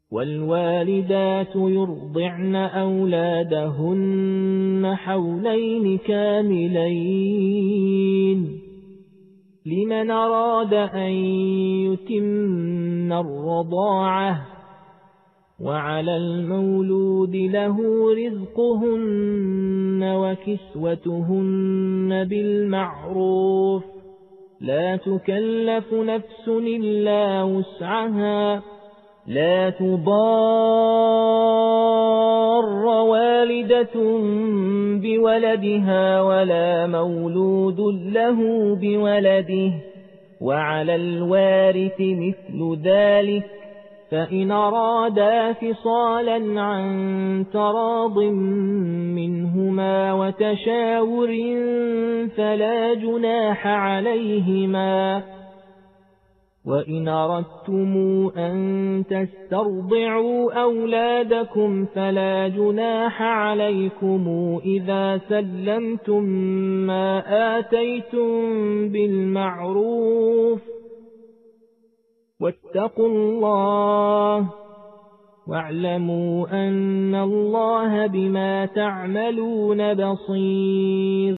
والوالدات يرضعن أولادهن حولين كاملين لمن أراد أن يتم الرضاعة وعلى المولود له رزقهن وكسوتهن بالمعروف لا تكلف نفس إلا وسعها لا تضار والدة بولدها ولا مولود له بولده وعلى الوارث مثل ذلك فإن أرادا فصالا عن تراض منهما وتشاور فلا جناح عليهما وإن أردتم أن تسترضعوا أولادكم فلا جناح عليكم إذا سلمتم ما آتيتم بالمعروف واتقوا الله واعلموا أن الله بما تعملون بصير